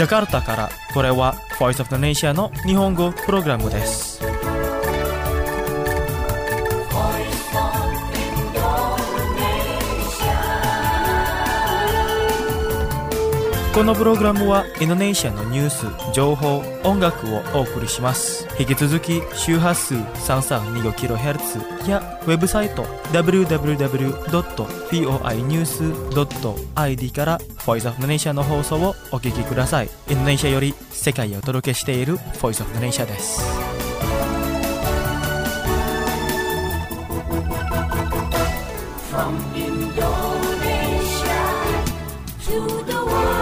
ジャカルタからこれは Voice of the Nation の日本語プログラムです。このプログラムはインドネシアのニュース、情報、音楽をお送りします。引き続き周波数 332kHz やウェブサイト www.voinews.id から Voice of the Nation の放送をお聞きください。インドネシアより世界へお届けしている Voice of the Nation です。From Indonesia to the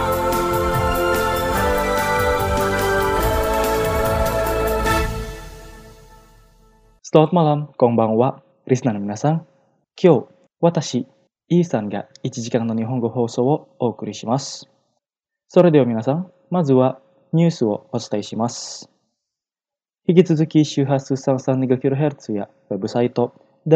Selamat malam, konbanwa, listenerの皆さん。今日、私、イーさんが1時間の日本語放送をお送りします。それでは皆さん、まずはニュースをお伝えします。引き続き周波数 332kHz やウェブサイト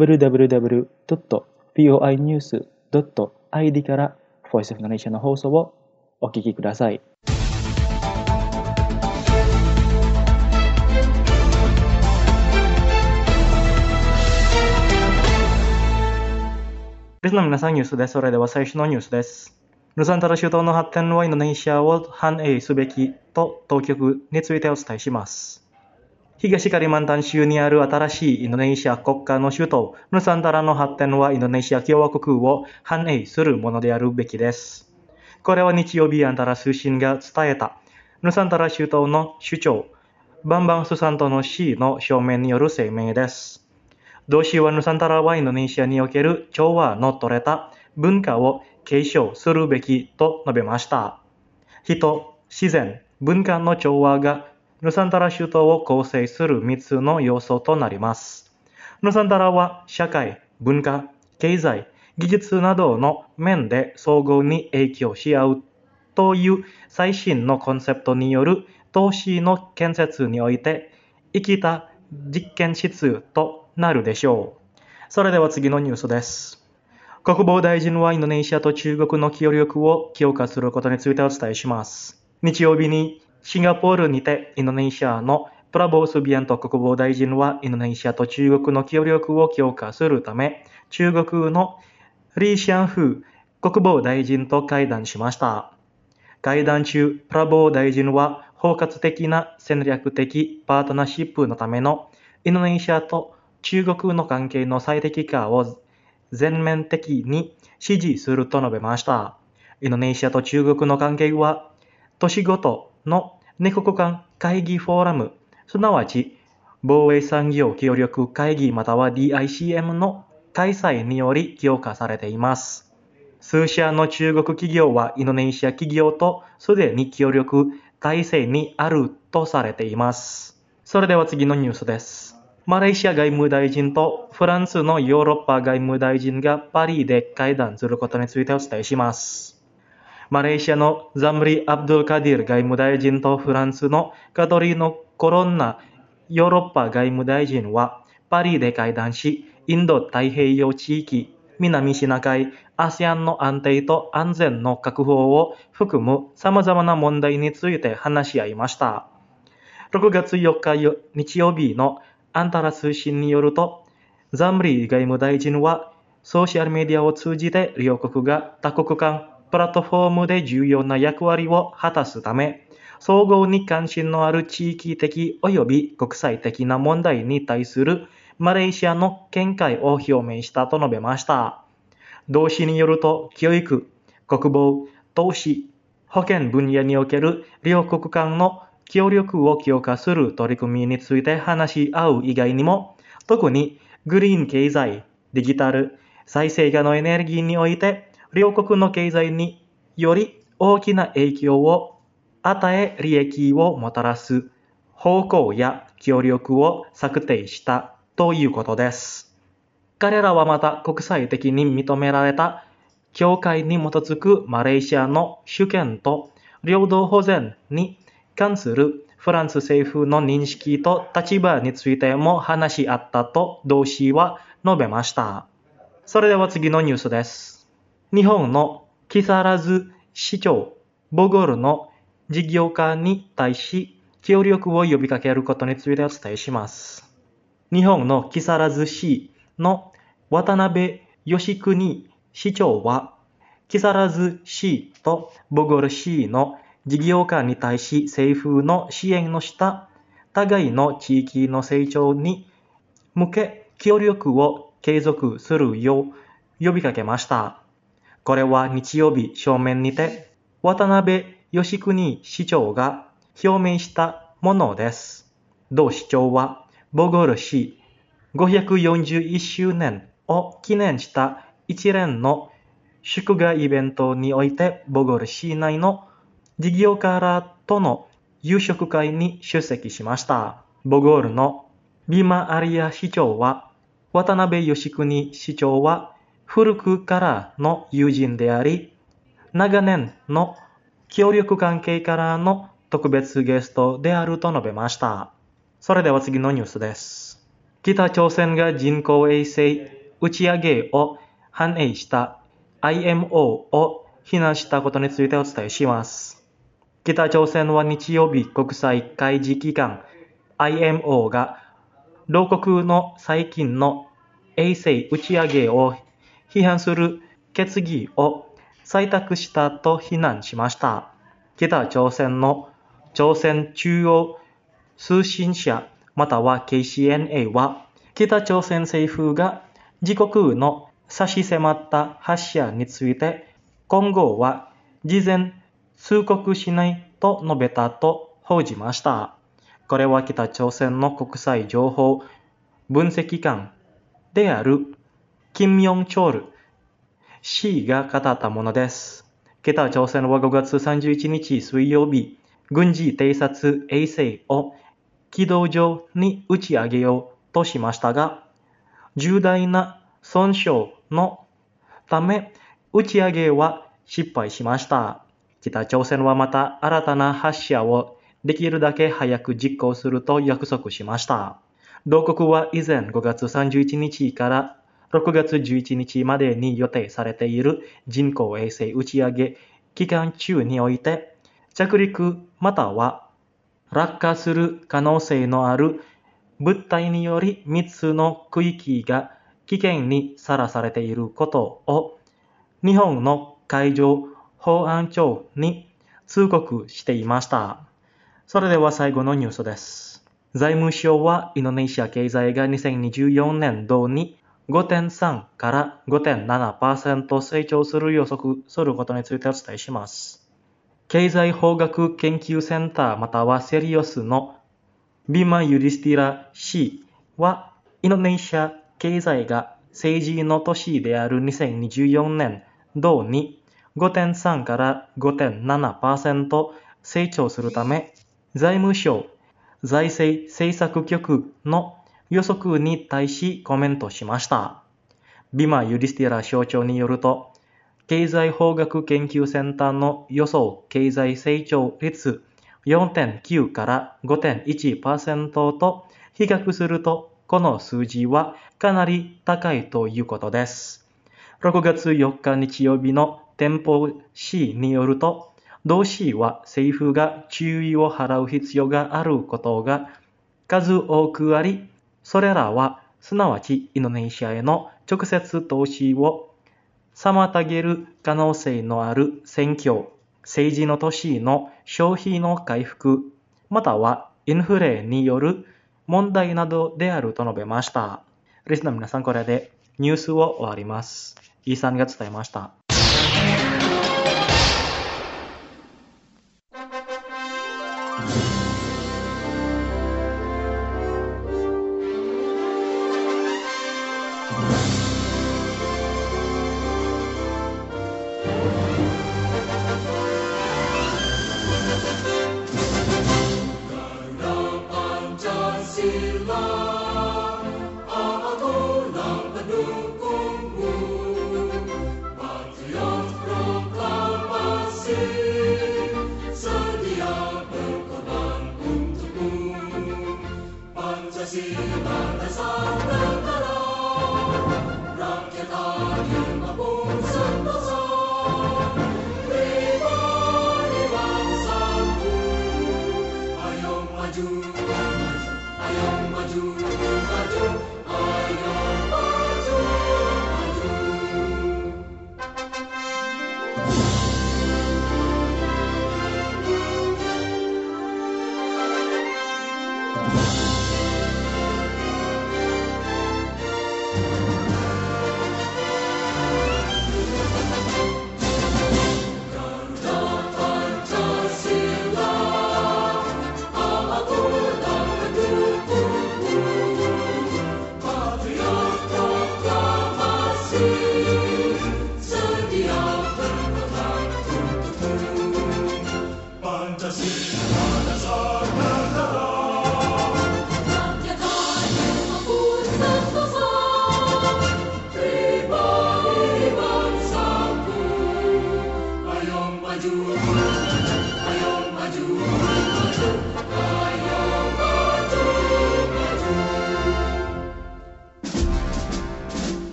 www.voinews.id から Voice of the Nation の放送をお聞きください。リスナーの皆さん、ニュースです。それでは最初のニュースです。ヌサンタラ州島の発展はインドネシアを反映すべきと当局についてお伝えします。東カリマンタン州にある新しいインドネシア国家の首都ヌサンタラの発展はインドネシア共和国を反映するものであるべきです。これは日曜日アンタラ通信が伝えたヌサンタラ州島の首長バンバンスサントの氏の証明による声明です。同氏はヌサンタラはインドネシアにおける調和の取れた文化を継承するべきと述べました。人、自然、文化の調和がヌサンタラ州島を構成する3つの要素となります。ヌサンタラは社会、文化、経済、技術などの面で相互に影響し合うという最新のコンセプトによる都市の建設において生きた実験室となるでしょう。それでは次のニュースです。国防大臣はインドネシアと中国の協力を強化することについてお伝えします。日曜日にシンガポールにてインドネシアのプラボー・スビアント国防大臣はインドネシアと中国の協力を強化するため中国のリー・シャンフー国防大臣と会談しました。会談中、プラボー大臣は包括的な戦略的パートナーシップのためのインドネシアと中国の関係の最適化を全面的に支持すると述べました。インドネシアと中国の関係は、都市ごとの2国間会議フォーラム、すなわち防衛産業協力会議または DICM の開催により強化されています。数社の中国企業はインドネシア企業とすでに協力体制にあるとされています。それでは次のニュースです。マレーシア外務大臣とフランスのヨーロッパ外務大臣がパリで会談することについてお伝えします。マレーシアのザムリ・アブドゥル・カディル外務大臣とフランスのカトリーノ・コロンナヨーロッパ外務大臣はパリで会談し、インド太平洋地域、南シナ海、ASEAN の安定と安全の確保を含む様々な問題について話し合いました。6月4日日曜日のアンタラ通信によると、ザムリ外務大臣はソーシャルメディアを通じて両国が多国間プラットフォームで重要な役割を果たすため、相互に関心のある地域的及び国際的な問題に対するマレーシアの見解を表明したと述べました。同氏によると、教育、国防、投資、保険分野における両国間の協力を強化する取り組みについて話し合う以外にも、特にグリーン経済、デジタル、再生可能エネルギーにおいて、両国の経済により大きな影響を与え利益をもたらす方向や協力を策定したということです。彼らはまた国際的に認められた協会に基づくマレーシアの主権と領土保全に関するフランス政府の認識と立場についても話し合ったと同氏は述べました。それでは次のニュースです。日本の木更津市長ボゴルの事業家に対し協力を呼びかけることについてお伝えします。日本の木更津市の渡辺義国市長は、木更津市とボゴール市の事業家に対し政府の支援の下、互いの地域の成長に向け協力を継続するよう呼びかけました。これは日曜日正面にて渡辺義国市長が表明したものです。同市長はボゴール市541周年を記念した一連の祝賀イベントにおいてボゴール市内の事業家らとの夕食会に出席しました。ボゴールのビマアリア市長は、渡辺義国市長は古くからの友人であり、長年の協力関係からの特別ゲストであると述べました。それでは次のニュースです。北朝鮮が人工衛星打ち上げを反映した IMO を非難したことについてお伝えします。北朝鮮は日曜日国際海事機関 IMO が同国の最近の衛星打ち上げを批判する決議を採択したと非難しました。北朝鮮の朝鮮中央通信社または KCNA は、北朝鮮政府が自国の差し迫った発射について今後は事前通告しないと述べたと報じました。これは北朝鮮の国際情報分析機関である金ヨンチョル氏が語ったものです。北朝鮮は5月31日水曜日、軍事偵察衛星を軌道上に打ち上げようとしましたが、重大な損傷のため打ち上げは失敗しました。北朝鮮はまた新たな発射をできるだけ早く実行すると約束しました。同国は以前5月31日から6月11日までに予定されている人工衛星打ち上げ期間中において、着陸または落下する可能性のある物体により3つの区域が危険にさらされていることを日本の海上保安庁に通告していました。それでは最後のニュースです。財務省はインドネシア経済が2024年度に 5.3 から 5.7% 成長する予測することについてお伝えします。経済法学研究センターまたはセリオスのビマ・ユリスティラ氏は、インドネシア経済が政治の年である2024年度に 5.3 から 5.7% 成長するため、財務省財政政策局の予測に対しコメントしました。ビマ・ユリスティラ所長によると、経済法学研究センターの予想経済成長率 4.9 から 5.1% と比較すると、この数字はかなり高いということです。6月4日日曜日の店舗紙によると、同紙は政府が注意を払う必要があることが数多くあり、それらはすなわちインドネシアへの直接投資を妨げる可能性のある選挙、政治の年の消費の回復、またはインフレによる問題などであると述べました。リスナーの皆さん、これでニュースを終わります。イーさんが伝えました。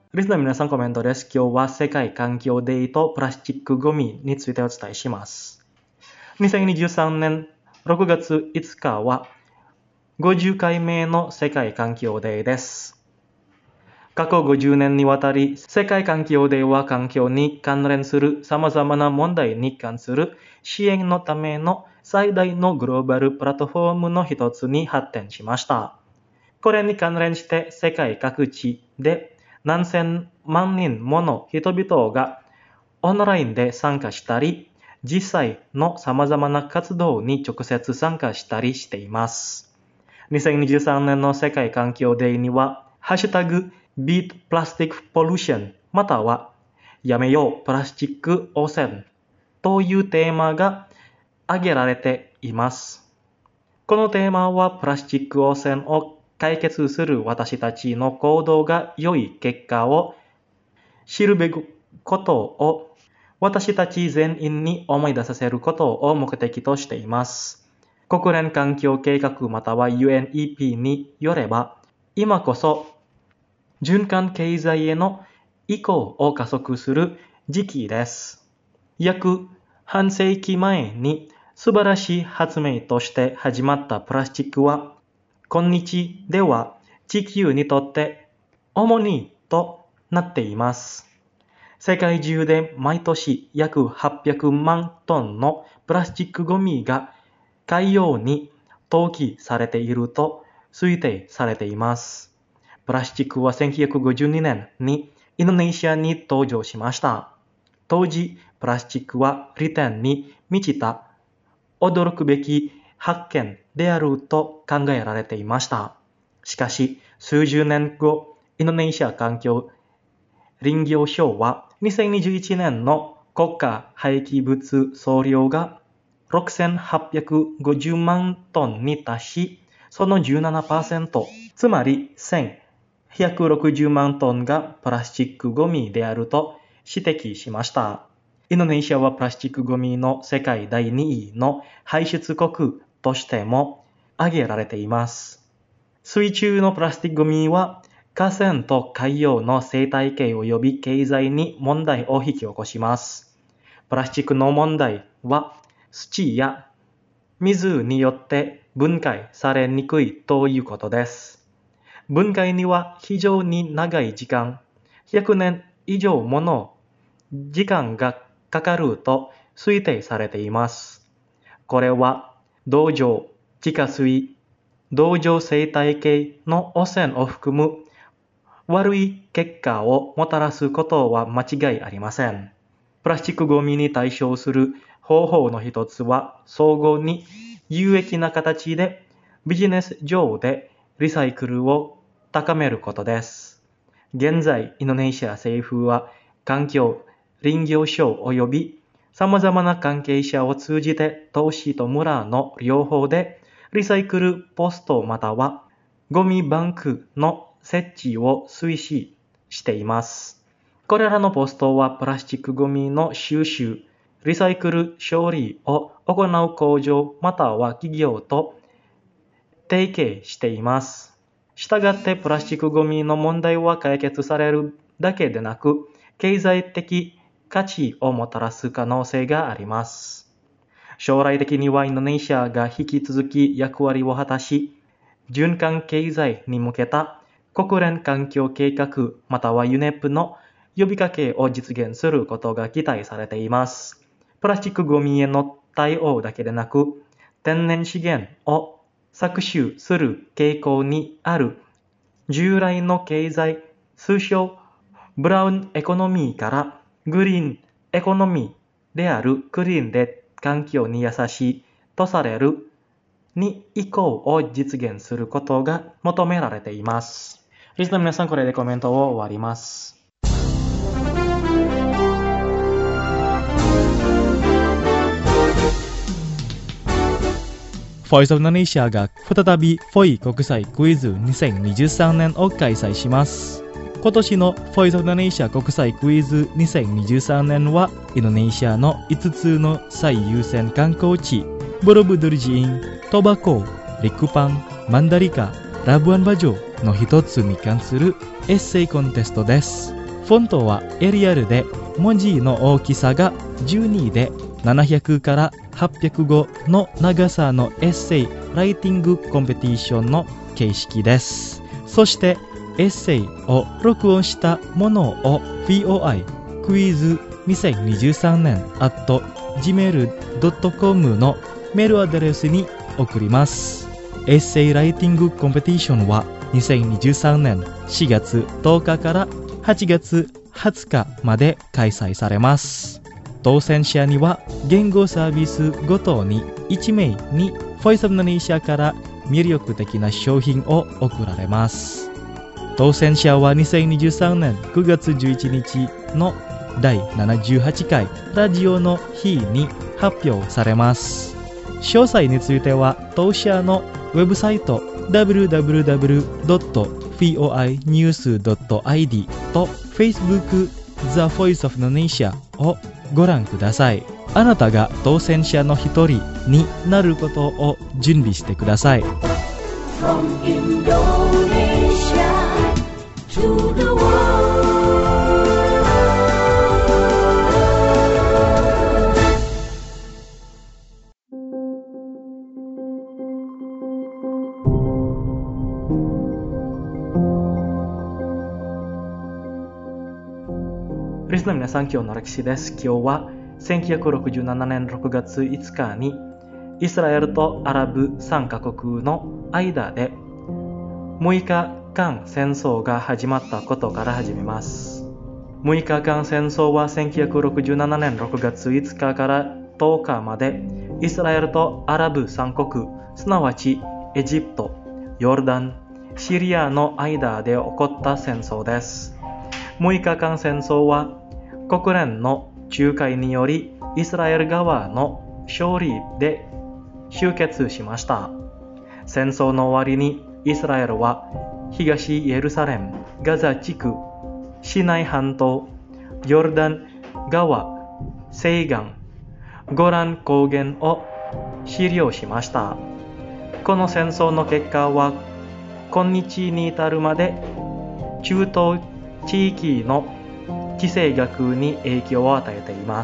リスナーの皆さんコメントです。今日は世界環境デーとプラスチックゴミについてお伝えします。2023年6月5日は50回目の世界環境デーです。過去50年にわたり、世界環境デーは環境に関連する様々な問題に関する支援のための最大のグローバルプラットフォームの一つに発展しました。これに関連して世界各地で何千万人もの人々がオンラインで参加したり、実際の様々な活動に直接参加したりしています。2023年の世界環境デーには、ハッシュタグ Beat Plastic Pollution またはやめようプラスチック汚染というテーマが挙げられています。このテーマはプラスチック汚染を解決する私たちの行動が良い結果を知るべきことを私たち全員に思い出させることを目的としています。国連環境計画または UNEP によれば、今こそ循環経済への移行を加速する時期です。約半世紀前に素晴らしい発明として始まったプラスチックは、今日では地球にとって重荷となっています。世界中で毎年約800万トンのプラスチックゴミが海洋に投棄されていると推定されています。プラスチックは1952年にインドネシアに登場しました。当時、プラスチックは利点に満ちた驚くべき発見であると考えられていました。しかし、数十年後、インドネシア環境林業省は2021年の国家廃棄物総量が6850万トンに達し、その 17%、つまり1160万トンがプラスチックゴミであると指摘しました。インドネシアはプラスチックゴミの世界第2位の排出国としても挙げられています。水中のプラスティックゴミは河川と海洋の生態系及び経済に問題を引き起こします。プラスチックの問題は土や水によって分解されにくいということです。分解には非常に長い時間、100年以上もの時間がかかると推定されています。これは土壌、地下水、土壌生態系の汚染を含む悪い結果をもたらすことは間違いありません。プラスチックゴミに対処する方法の一つは、相互に有益な形でビジネス上でリサイクルを高めることです。現在、インドネシア政府は環境、林業省及び様々な関係者を通じて都市と村の両方でリサイクルポストまたはゴミバンクの設置を推進しています。これらのポストはプラスチックゴミの収集、リサイクル処理を行う工場または企業と提携しています。したがってプラスチックゴミの問題は解決されるだけでなく、経済的価値をもたらす可能性があります。将来的にはインドネシアが引き続き役割を果たし、循環経済に向けた国連環境計画または UNEP の呼びかけを実現することが期待されています。プラスチックゴミへの対応だけでなく、天然資源を搾取する傾向にある従来の経済、通称ブラウンエコノミーからグリーンエコノミーであるクリーンで環境に優しいとされるに移行を実現することが求められています。リスナーの皆さん、これでコメントを終わります。Voice of Indonesia が再びフォイ国際クイズ2023年を開催します。今年の Voice of Indonesia 国際クイズ2023年はインドネシアの5つの最優先観光地ボロブドルジーン、トバコ、リクパン、マンダリカ、ラブアンバジョの一つに関するエッセイコンテストです。 フォントはエリアルで、文字の大きさが12で700から800語の長さのエッセイライティングコンペティションの形式です。そしてエッセイを録音したものを VOI クイズ2023年 @gmail.com のメールアドレスに送ります。エッセイライティングコンペティションは2023年4月10日から8月20日まで開催されます。当選者には言語サービスごとに1名にボイスオブインドネシアから魅力的な商品を贈られます。当選者は2023年9月11日の第78回ラジオの日に発表されます。詳細については当社のウェブサイト www.foinews.id と Facebook The Voice of Indonesia をご覧ください。あなたが当選者の一人になることを準備してください。 From Indonesia to the world. リスナーの皆さん、今日の歴史です。今日は1967年6月5日にイスラエルとアラブ3カ国の間で6日間戦争が始まったことから始めます。6日間戦争は1967年6月5日から10日までイスラエルとアラブ3国、すなわちエジプト、ヨルダン、シリアの間で起こった戦争です。6日間戦争は国連の仲介によりイスラエル側の勝利で終結しました。戦争の終わりにイスラエルは東エルサレム、ガザ地区、シナイ半島、ヨルダン川西岸、ゴラン高原を占領しました。この戦争の結果は今日に至るまで中東地域の地政学に影響を与えています。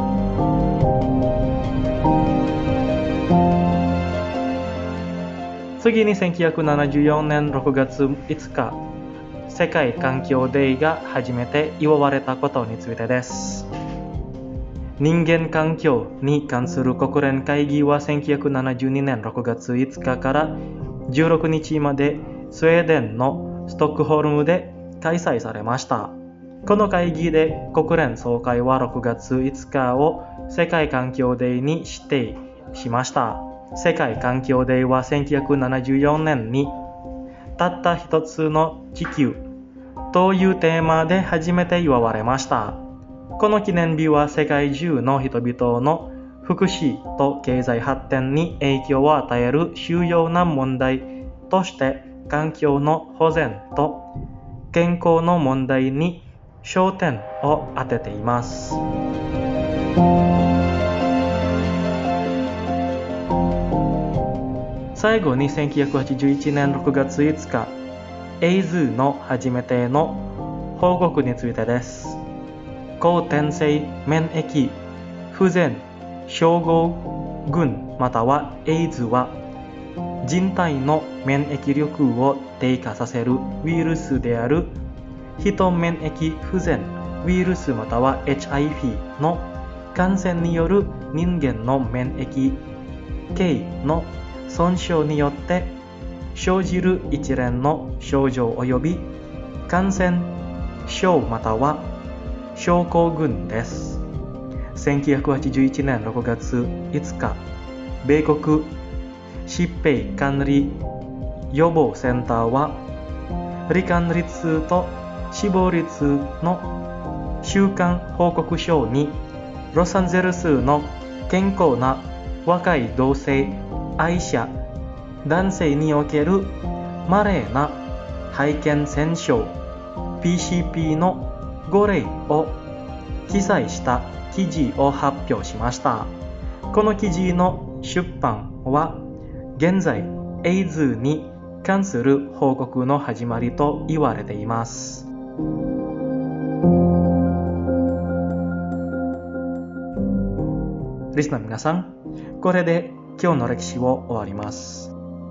次に1974年6月5日、世界環境デーが初めて祝われたことについてです。人間環境に関する国連会議は1972年6月5日から16日までスウェーデンのストックホルムで開催されました。この会議で国連総会は6月5日を世界環境デーに指定しました。世界環境デーは1974年にたった一つの地球というテーマで初めて祝われました。この記念日は世界中の人々の福祉と経済発展に影響を与える主要な問題として環境の保全と健康の問題に焦点を当てています。最後に1981年6月5日、エイズの初めての報告についてです。後天性免疫不全症候群またはエイズは人体の免疫力を低下させるウイルスである人免疫不全ウイルスまたは HIV の感染による人間の免疫系の損傷によって生じる一連の症状及び感染症または症候群です。1981年6月5日、米国疾病管理予防センターは罹患率と死亡率の週間報告書にロサンゼルスの健康な若い同性愛者男性におけるマレーな肺検染症 PCP の5例を記載した記事を発表しました。この記事の出版は現在エイズに関する報告の始まりと言われています。 リスナーの皆さん、これで今日の歴史を終わります。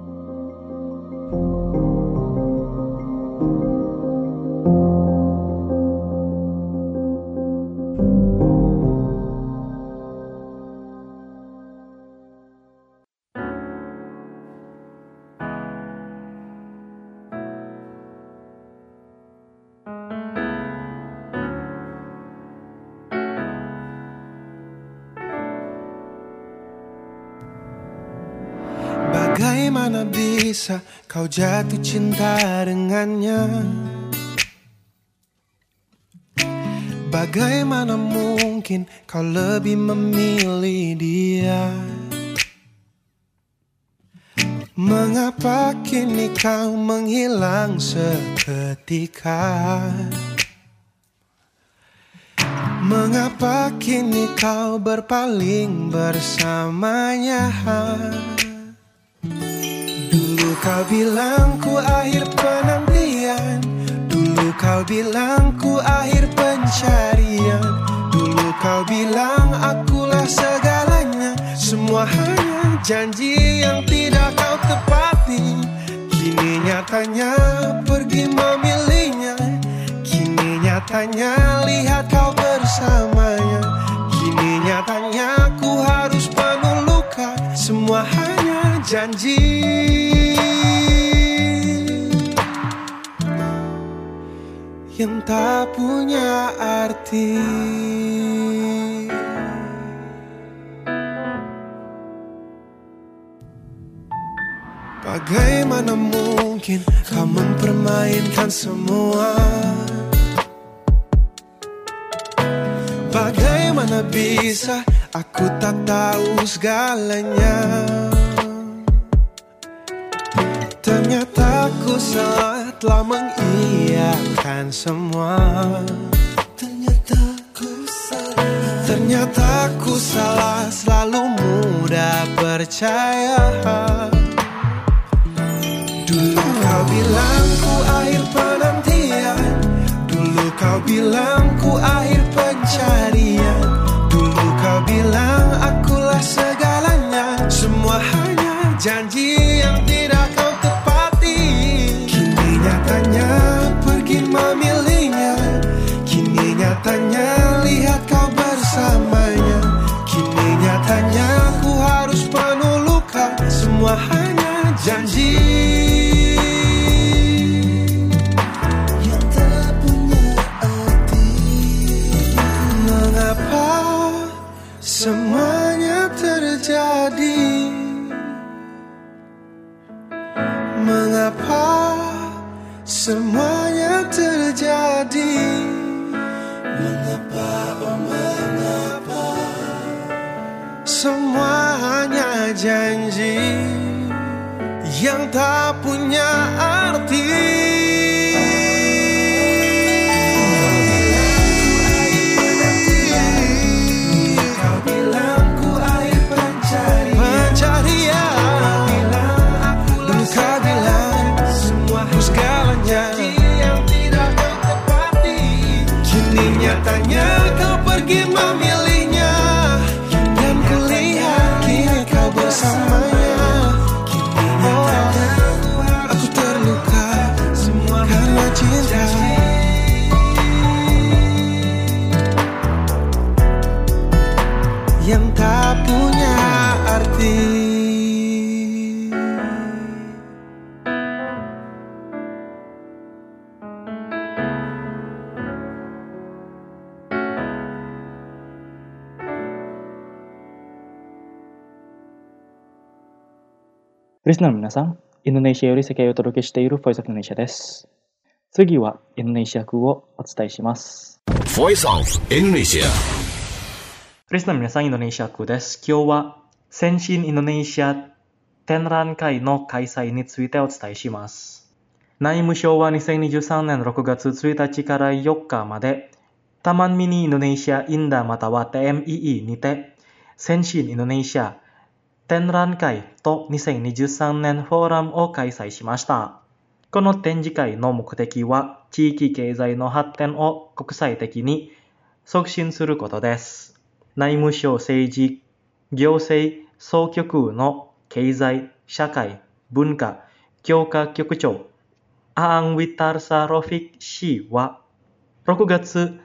Bagaimana bisa kau jatuh cinta dengannya? Bagaimana mungkin kau lebih memilih dia? Mengapa kini kau menghilang seketika? Mengapa kini kau berpaling bersamanya? Dulu kau bilang ku akhir penantian, dulu kau bilang ku akhir pencarian, dulu kau bilang akulah segalanya. Semua hanya janji yang tidak kau tepati. Kini nyatanya pergi memilihnya, kini nyatanya lihat kau bersamanya. Kini nyatanya ku harus penuh luka. Semua hanya janji yang tak punya arti. Bagaimana mungkin kau mempermainkan semua? Bagaimana bisa aku tak tahu segalanya? Ternyata aku salah telah mengiyakan semua. Ternyata aku salah selalu mudah percaya. Dulu kau bilang ku akhir penantian, dulu kau bilang ku akhir pencarian, dulu kau bilang akulah segalanya. Semua hanya janji yang tidak kau tepati. Kini nyatanya pergi memilihnya, kini nyatanya lihat kau bersamanya. Kini nyatanya ku harus penuh luka. Semua hanya janji yang tak punya arti. Mengapa semuanya terjadi? Mengapa semuanya terjadi? Mengapa, oh mengapa semua hanya janji yang tak punya arti? Kau bilang ku akhir pencarian, dulu kau bilang semuaku segalanya. Yang tidak kau tepati. Kini nyatanya kau pergi memilihnya, dan kulihat kini kau bersamanya. Kini nyatanya aku terluka karena cinta yang tak punya arti. Listenerの皆さん、インドネシアより世界をお届けしている Voice of Indonesia です。次はインドネシア風をお伝えします。 Voice of Indonesia。 リスナーの皆さん、インドネシア風です。今日は先進インドネシア展覧会の開催についてお伝えします。内務省は2023年6月1日から4日までタマンミニインドネシアインダまたは TMII にて先進インドネシア展覧会と2023年フォーラムを開催しました。この展示会の目的は地域経済の発展を国際的に促進することです。内務省政治行政総局の経済、社会、文化強化局長アーン・ウィタルサ・ロフィク氏は6月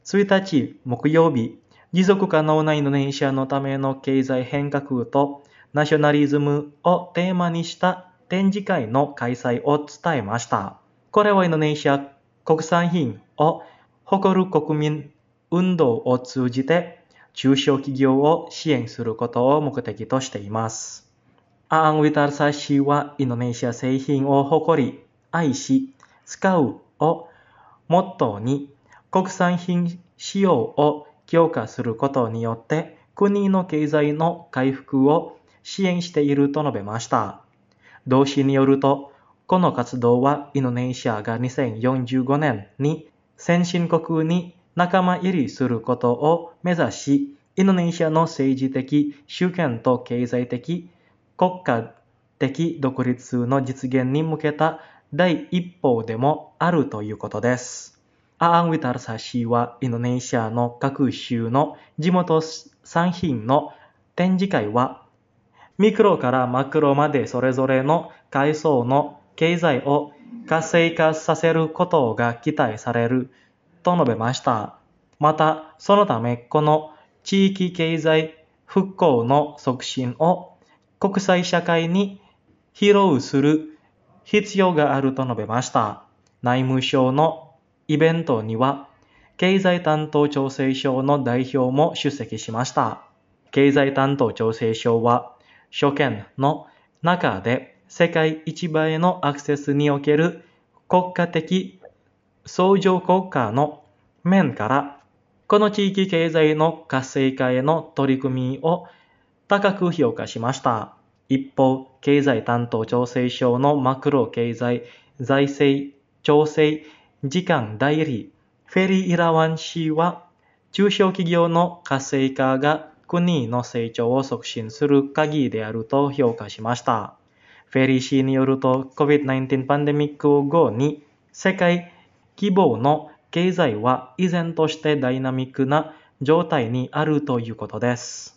1日木曜日、持続可能なインドネシアのための経済変革とナショナリズムをテーマにした展示会の開催を伝えました。これはインドネシア国産品を誇る国民運動を通じて中小企業を支援することを目的としています。アーン・ウィタルサ氏はインドネシア製品を誇り、愛し、使うをモットーに国産品使用を強化することによって国の経済の回復を支援していると述べました。同氏によると、この活動はインドネシアが2045年に先進国に仲間入りすることを目指し、インドネシアの政治的主権と経済的国家的独立の実現に向けた第一歩でもあるということです。アーン・ウィタルサ氏はインドネシアの各州の地元産品の展示会はミクロからマクロまでそれぞれの階層の経済を活性化させることが期待されると述べました。また、そのためこの地域経済復興の促進を国際社会に披露する必要があると述べました。内務省のイベントには経済担当調整省の代表も出席しました。経済担当調整省は諸県の中で世界市場へのアクセスにおける国家的相乗効果の面からこの地域経済の活性化への取り組みを高く評価しました。一方、経済担当調整省のマクロ経済財政調整次官代理フェリー・イラワン氏は中小企業の活性化が国の成長を促進する鍵であると評価しました。フェリー氏によると COVID-19 パンデミック後に世界規模の経済は依然としてダイナミックな状態にあるということです。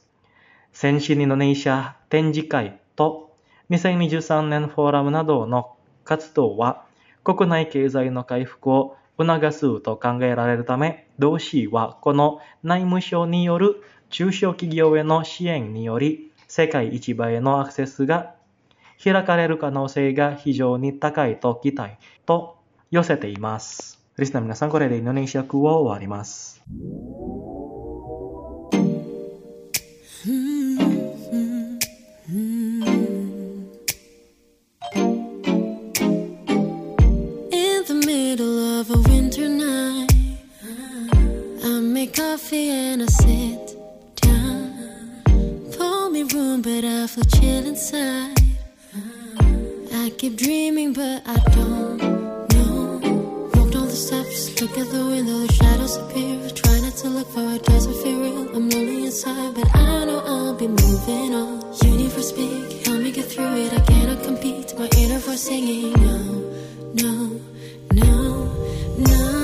先進インドネシア展示会と2023年フォーラムなどの活動は国内経済の回復を促すと考えられるため、同氏はこの内務省による中小企業への支援により、世界市場へのアクセスが開かれる可能性が非常に高いと期待と寄せています。リスナーの皆さん、これでインドネシア語を終わります。 Coffee and I sit down. Pour me room but I feel chill inside. I keep dreaming but I don't know. Walked all the steps, look at the window, the shadows appear. Try not to look for it, doesn't feel real. I'm lonely inside but I know I'll be moving on. Universe speak, help me get through it. I cannot compete, my inner voice singing no, no, no, no.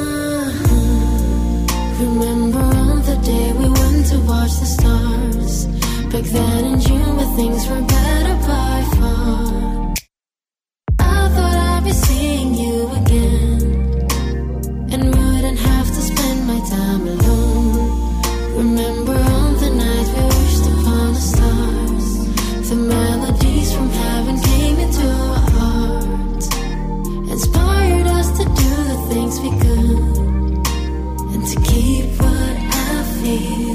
Remember on the day we went to watch the stars. Back then in June when things were better by far. I thought I'd be seeing you again and wouldn't have to spend my time alone. Remember on the night we wished upon the stars. The melodies from heaven came into our hearts, inspired us to do the things we could and to keep what I feel.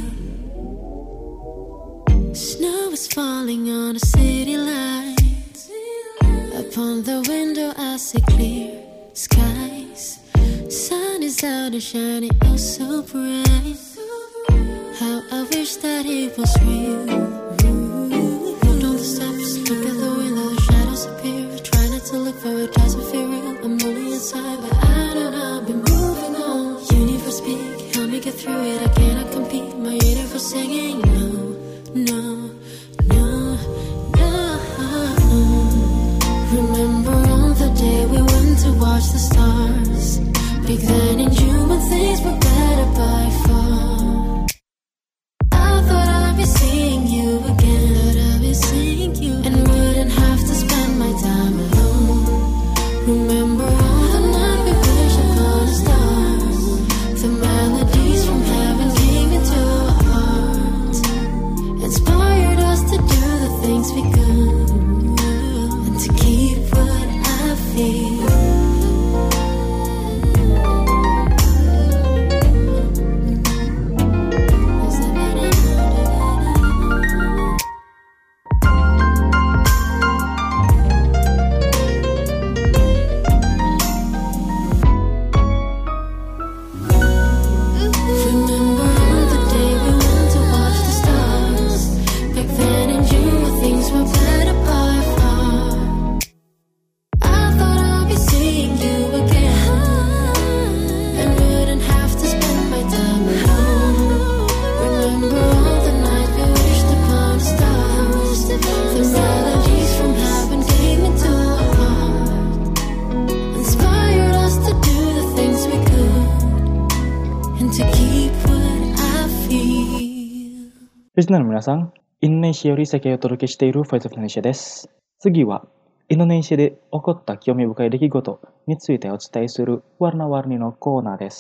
Snow is falling on the city lights. Upon the window I see clear skies. Sun is out and shining oh so bright. How I wish that it was real. Walked all the steps, look at the window, the shadows appear. Try not to look for it, doesn't feel real. I'm only inside but I know I've been moving on. Universe speak, help me get through it. I cannot compete, my universe singing no, no, no, no. Remember on the day we went to watch the stars. Back then in June when things were better by far. I thought I'd be seeing you keep what I feel. リスナーの皆さん、インドネシアより世界をお届けしている Voice of Indonesia です。次は、インドネシアで起こった興味深い出来事についてお伝えするwarna-warniのコーナーです。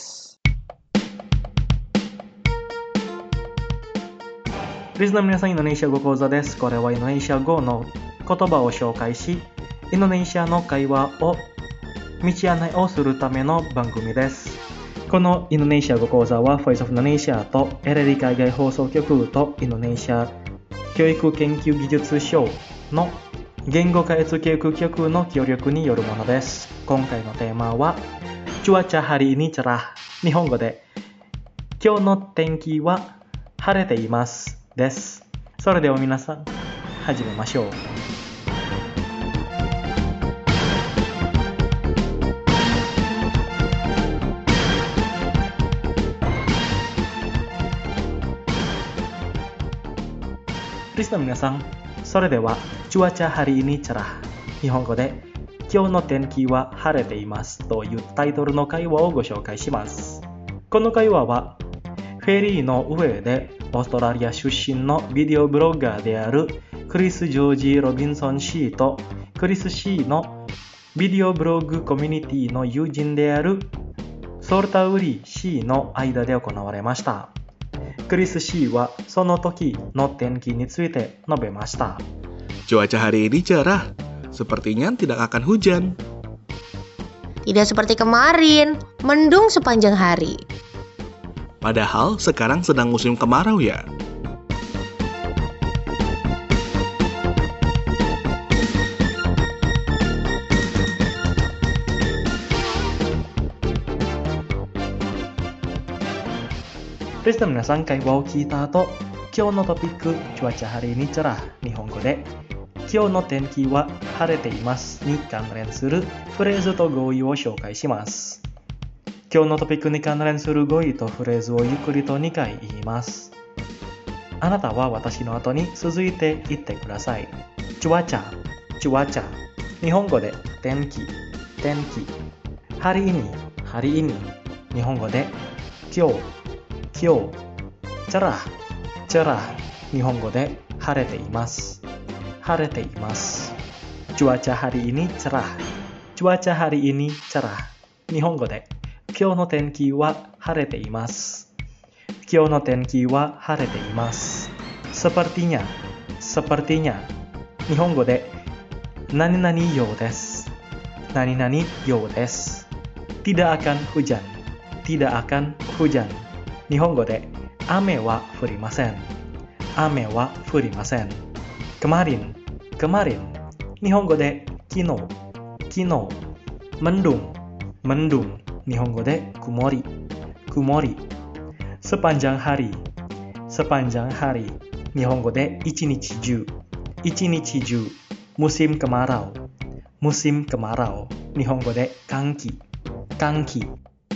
リスナーの皆さん、インドネシア語講座です。これはインドネシア語の言葉を紹介し、インドネシアの会話を道案内をするための番組です。このインドネシア語講座は Voice of Indonesia と LD 海外放送局とインドネシア教育研究技術省の言語開発教育局の協力によるものです。今回のテーマはcuaca hari ini cerah、日本語で今日の天気は晴れていますです。それでは皆さん始めましょう。リスナーの皆さん、それではcuaca hari ini cerah、日本語で今日の天気は晴れていますというタイトルの会話をご紹介します。この会話はフェリーの上でオーストラリア出身のビデオブロガーであるクリス・ジョージ・ロビンソン氏とクリス氏のビデオブログコミュニティの友人であるソルタウリ氏の間で行われました。クリス氏はその時の天気について述べました。 Cuaca hari ini cerah, sepertinya tidak akan hujan. Tidak seperti kemarin, mendung sepanjang hari. Padahal sekarang sedang musim kemarau ya. リスナーの皆さん、会話を聞いた後、今日のトピックcuaca hari ini cerah、日本語で今日の天気は晴れていますに関連するフレーズと語彙を紹介します。今日のトピックに関連する語彙とフレーズをゆっくりと2回言います。あなたは私の後に続いて言ってください。cuaca、cuaca、日本語で天気、天気。hari ini、hari ini、日本語で今日、今日。cerah、cerah、日本語で晴れています。晴れています。cuaca hari ini cerah、cuaca hari ini cerah、日本語で今日の天気は晴れています。今日の天気は晴れています。sepertinya、sepertinya、日本語で何々ようです。何々ようです。tidak akan hujan、tidak akan hujan、日本語で雨は降りません。雨は降りません。kemarin、kemarin、日本語で昨日、昨日。mendung、mendung、日本語で曇り、曇り。sepanjang hari、sepanjang hari、日本語で一日中、一日中。musim kemarau、musim kemarau、日本語で乾季、乾季。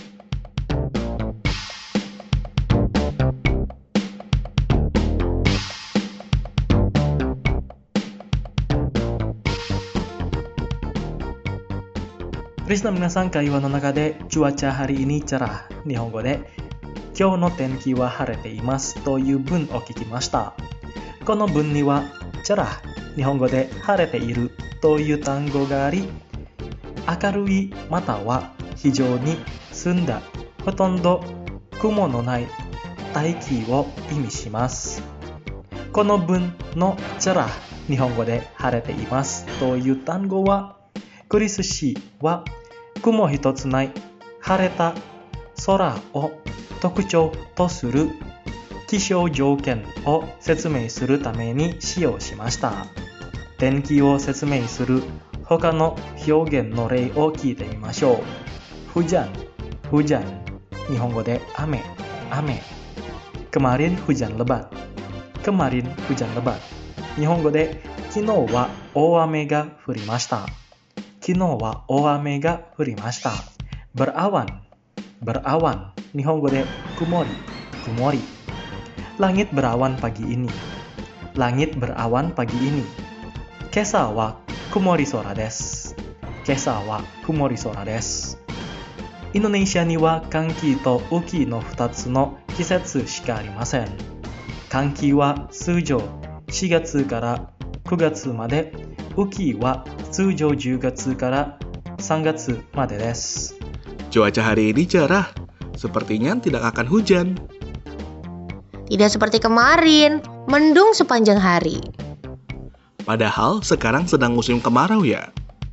リスナーの皆さん、会話の中でcuaca hari ini cerah、日本語で今日の天気は晴れていますという文を聞きました。この文にはcerah、日本語で晴れているという単語があり、明るいまたは非常に澄んだ、ほとんど雲のない大気を意味します。この文のcerah、日本語で晴れていますという単語は、クリス氏は雲一つない晴れた空を特徴とする気象条件を説明するために使用しました。天気を説明する他の表現の例を聞いてみましょう。hujan、hujan、日本語で雨、雨。kemarin hujan lebat、kemarin hujan lebat、日本語で昨日は大雨が降りました。昨日は大雨が降りました。berawan、berawan、日本語で曇り、曇り。langit berawan pagi ini、langit berawan pagi ini。今朝は曇り空です。今朝は曇り空です。 インドネシアには乾季と雨季の2つの季節しかありません。乾季は通常4月から9月まで、雨季は通常10月から3月までです。 Cuaca hari ini cerah, sepertinya tidak akan hujan. Tidak seperti kemarin, mendung sepanjang hari. Padahal sekarang sedang musim kemarau ya.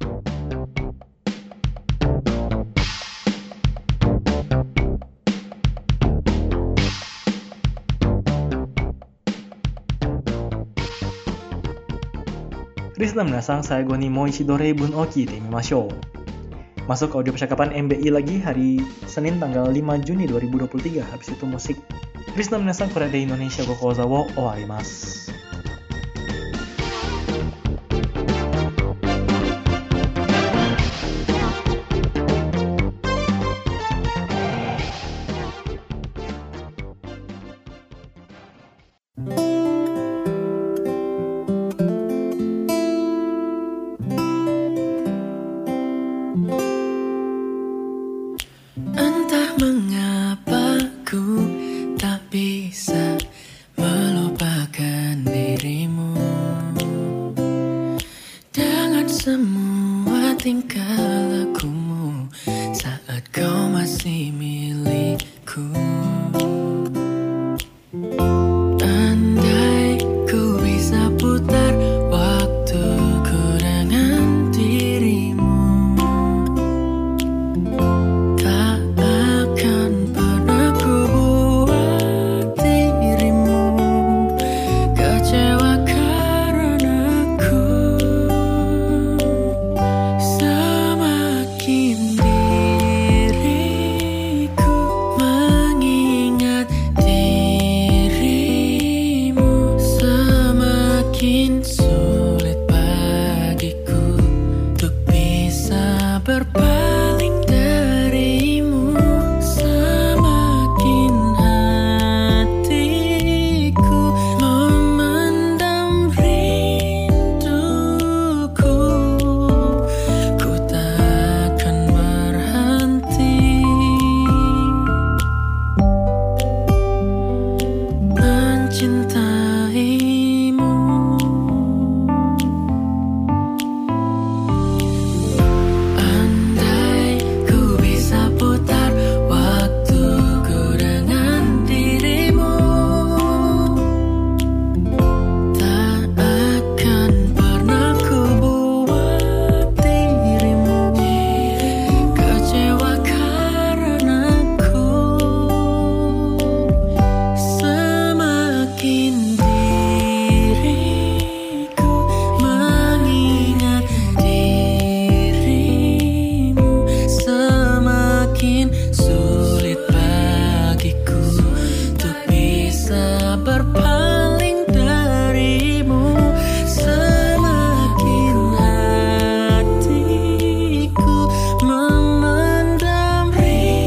Listener menasang,最後にもう一度例文を聞いてみましょう。Masuk audio percakapan MBI lagi hari Senin tanggal 5 Juni 2023. Habis itu musik. Listener menasang, Korea de Indonesia go koza wo owarimasu. Entah mengapa ku tak bisa melupakan dirimu, dengan semua tingkah lakumu saat kau masih milikku. Andai ku bisa putar waktuku dengan dirimu, tak akan pernah ku buat dirimu kecewa karena aku. Semakin diriku mengingat dirimu, semakin sulit bagiku untuk bisa berpaling darimu. Semakin hatiku memendam rinduku, ku takkan berhenti mencintaimu. Andai ku bisa putar waktuku dengan dirimu, tak akan pernah ku buat dirimu kecewa karena aku. Semakin diriku mengingat dirimu, semakin sulit bagiku untuk bisa berpaling darimu. Semakin hatiku memendam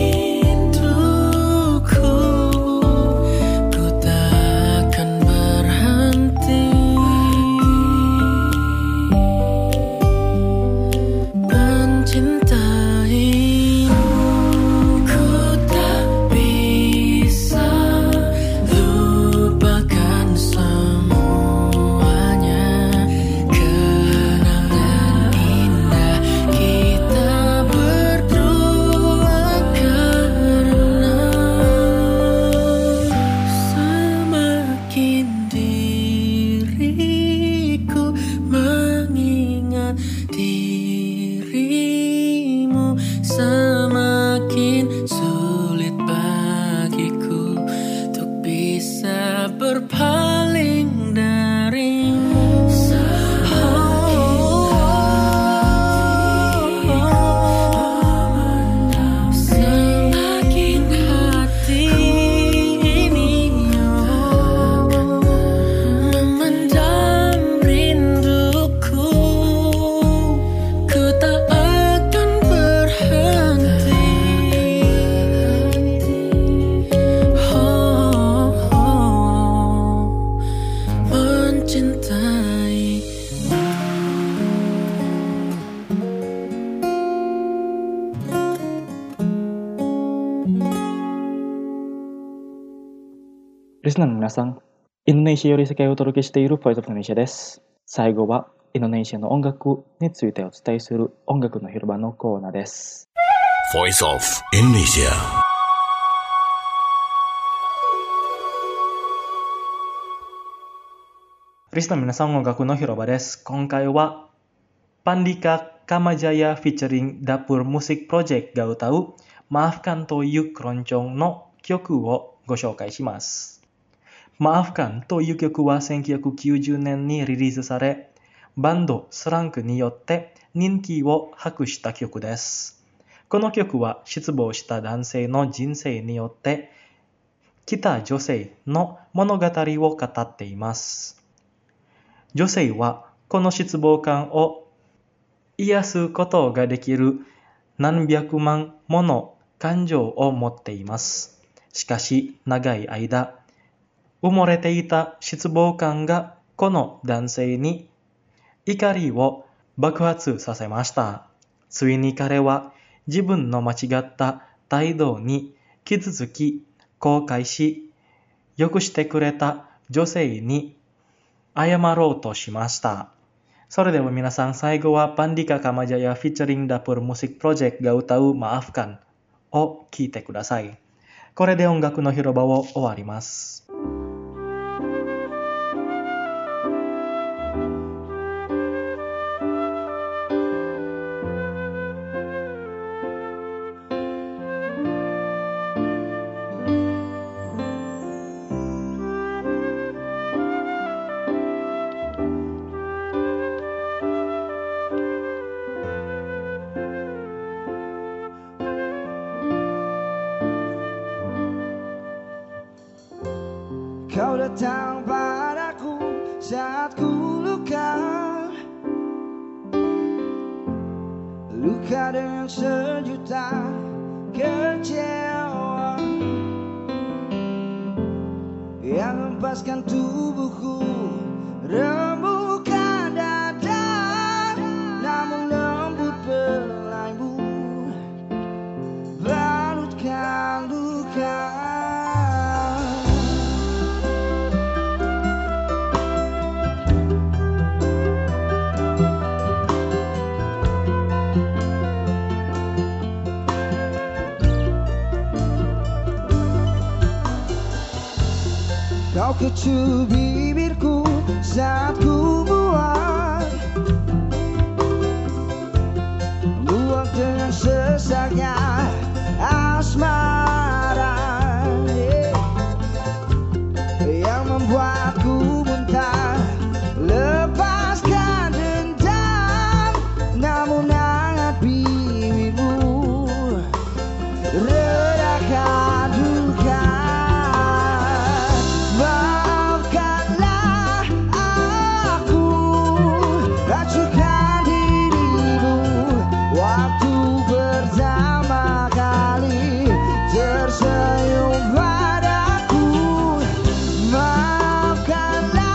rinduku, ku takkan berhenti mencintaimu. Ku tak bisa lupakan semuanya, kenangan indah kita berdua, karena semakin diriku mengingat dirimu, semakin sulit bagiku untuk bisa berpaling darimu. Semakin hati ini memendam rinduku, ku tak akan berhenti リスナーの皆さん、インドネシアより世界をお届けしているボイスオブインドネシアです。最後はインドネシアの音楽についてお伝えする音楽の広場のコーナーです。 Voice of Indonesia. Listener 皆さん、音楽の広場です。今回はPandika Kamajaya featuring Dapur Music Projectが歌うMaafkanというクロンチョンの曲をご紹介します。Maafkanという曲は1990年にリリースされ、バンドスランクによって人気を博した曲です。この曲は失望した男性の人生によって来た女性の物語を語っています。女性はこの失望感を癒すことができる何百万もの感情を持っています。しかし長い間、埋もれていた失望感がこの男性に怒りを爆発させました。ついに彼は自分の間違った態度に傷つき、後悔し、良くしてくれた女性に謝ろうとしました。それでは皆さん、最後はPandika Kamajaya featuring Dapur Music Projectが歌うMaafkanを聴いてください。これで音楽の広場を終わります。 Kau datang padaku saat ku luka dengan sejuta kecewa yang hempaskan tubuhku, rembukan dada, namun lembut belaimu balutkan luka. Kau kecup bibirku saat ku buang dengan sesaknya asmara yang membuatku muntah. Lepaskan dendam, namun hangat bibirmu redakan duka. Tersenyum padaku, maafkanlah.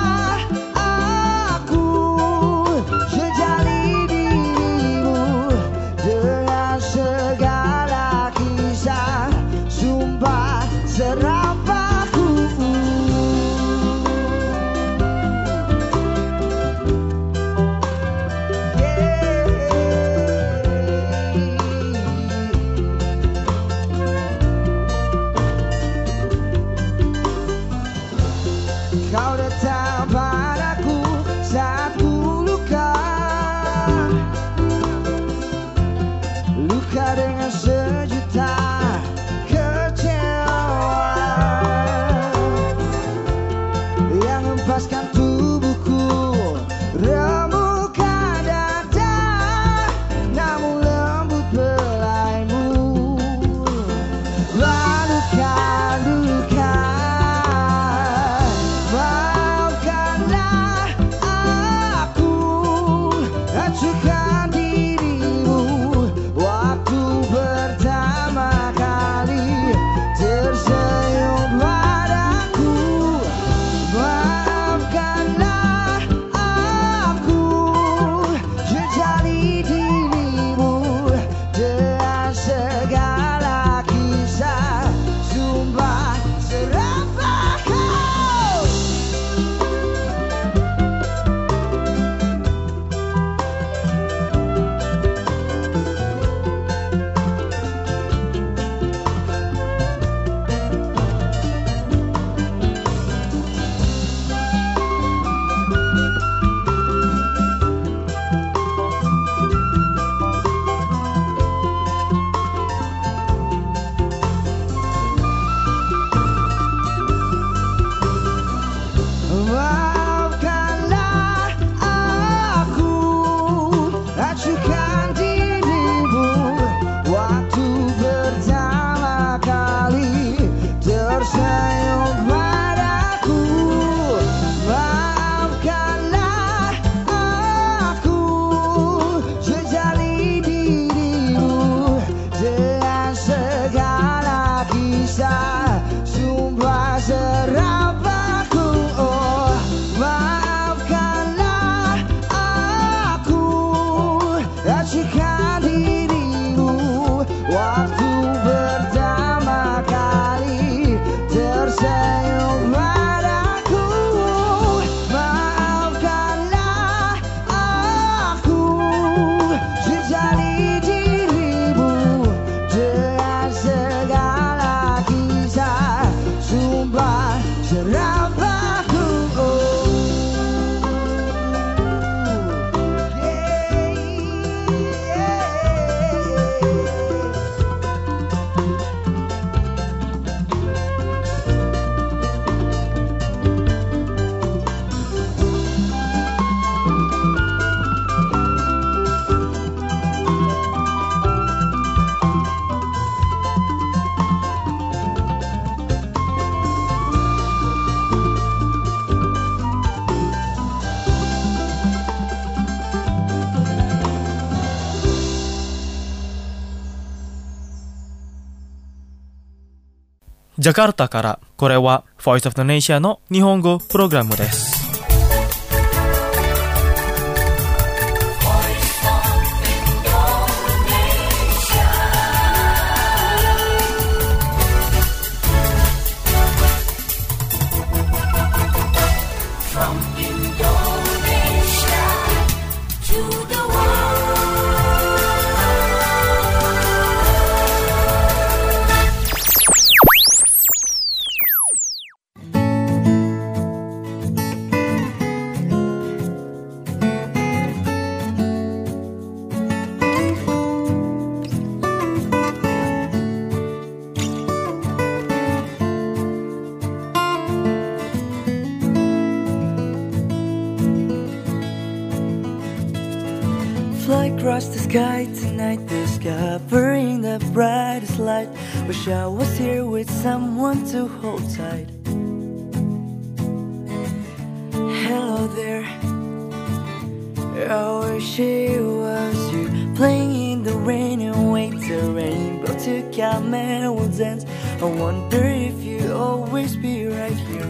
cerah bahu. ジャカルタから、これは Voice of the Nation の日本語プログラムです。 Fly across the sky tonight, discovering the brightest light. Wish I was here with someone to hold tight. Hello there, I wish it was you, playing in the rain and wait the rainbow to come and we'll dance. I wonder if you'll always be right here.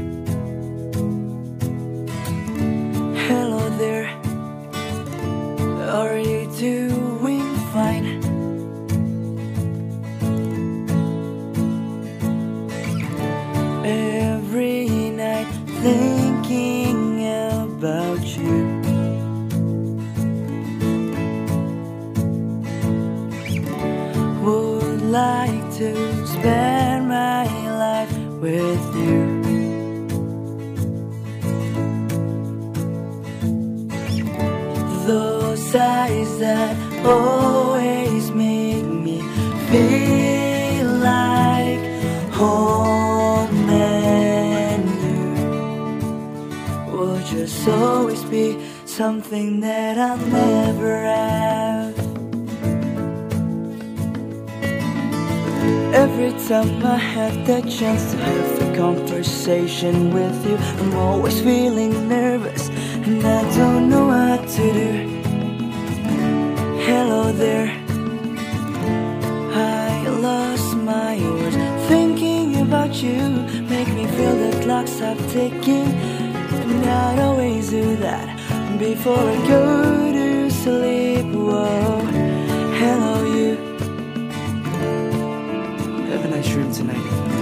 Hello there, are you doing fine? Every night thinking about you. Would like to spend my life with you. Those eyes that always make me feel like home, and you will just always be something that I'll never have. Every time I have the chance to have a conversation with you, I'm always feeling nervous and I don't know what to do. Hello there, I lost my words thinking about you. Make me feel the clock stop ticking, and I'd always do that before I go to sleep. Whoa, hello you, have a nice dream tonight.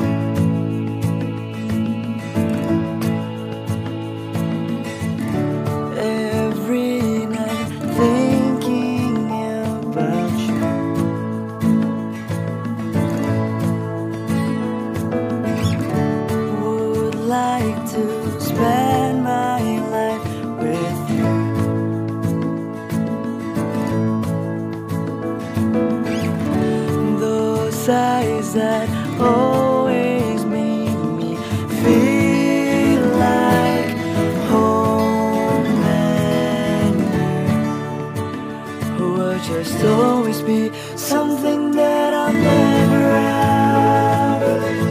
Eyes that always make me feel like home, and you will just always be something that I'll never have.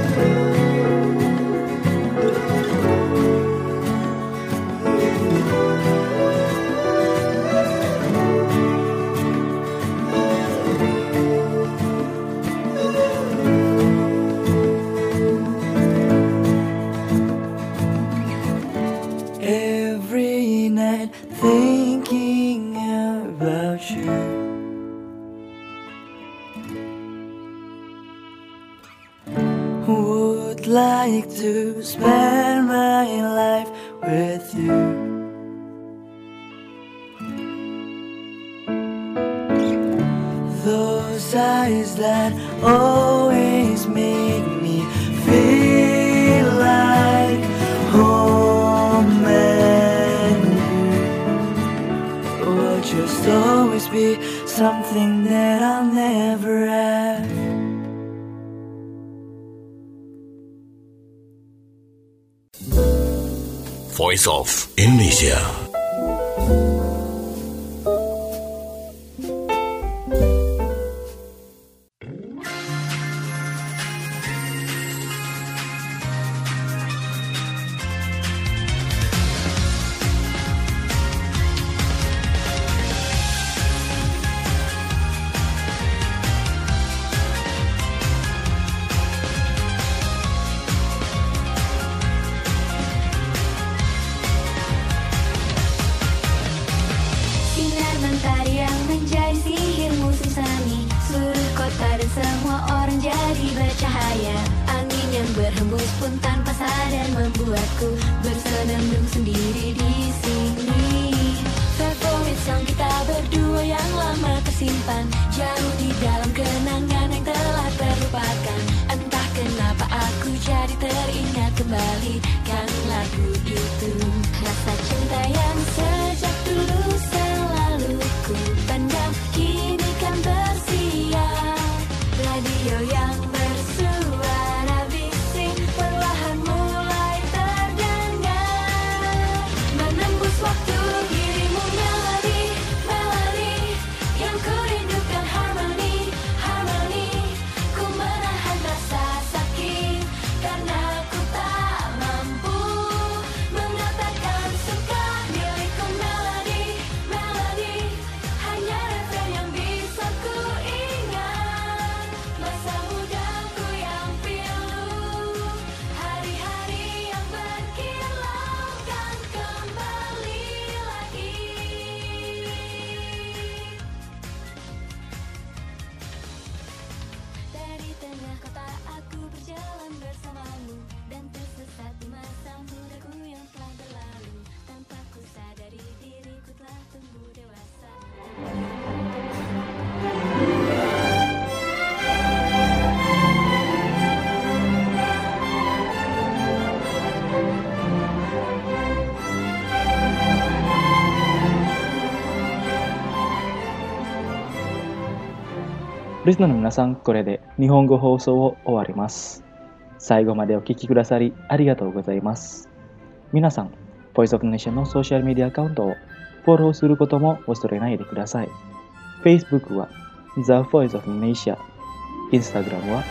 Every night thinking about you. Would like to spend my life with you. Those eyes that always make me feel like be something that I'll never have. Voice of Indonesia. Sinar mentari yang menjadi sihir musim semi, seluruh kota dan semua orang jadi bercahaya. Angin yang berhembus pun tanpa sadar membuatku bersenandung sendiri di sini. Favorit song kita berdua yang lama tersimpan, jauh di dalam kenangan yang telah terlupakan. Entah kenapa aku jadi teringat kembali kan lagu itu. Rasa cinta yang sejak dulu selalu ku pendam, kini kan bersiar. Radio yang bersuara bising perlahan mulai terdengar, menembus waktu dirimu melodi, melodi yang ku rindukan, harmoni, harmoni. Ku menahan rasa sakit karena ku tak mampu mengatakan suka milikku. Melodi, melodi hanya refrain yang bisa ku ingat. Masa mudaku yang pilu, hari-hari yang berkilau kan kembali lagi. Dari tengah kota aku berjalan bersamamu, dan tersesat di masa mudaku yang telah berlalu. Tanpa ku sadari diriku telah tumbuh dewasa. リスナーの皆さん、これで日本語放送を終わります。最後までお聞きくださりありがとうございます。皆さん、Voice of Indonesia のソーシャルメディアアカウントをフォローすることも忘れないでください。Facebook は The Voice of Indonesia、Instagram は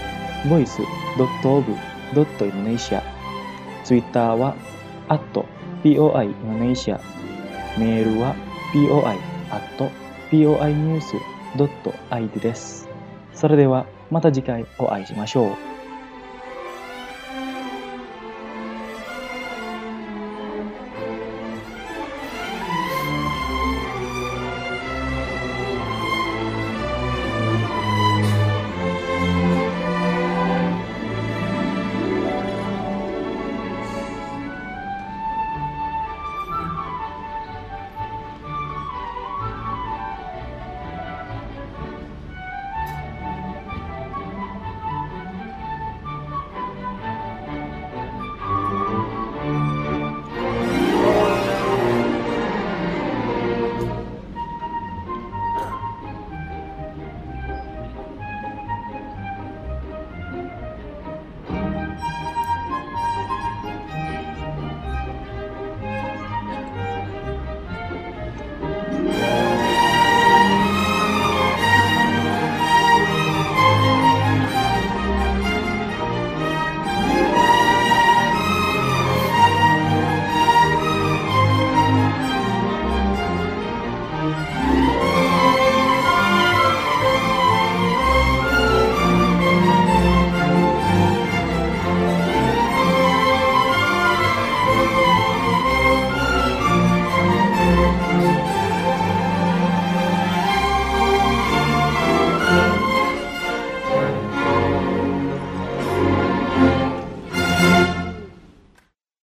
voice.of.indonesia、Twitter は @POI-Indonesia、メールは POI@POInews.id です。それではまた次回お会いしましょう。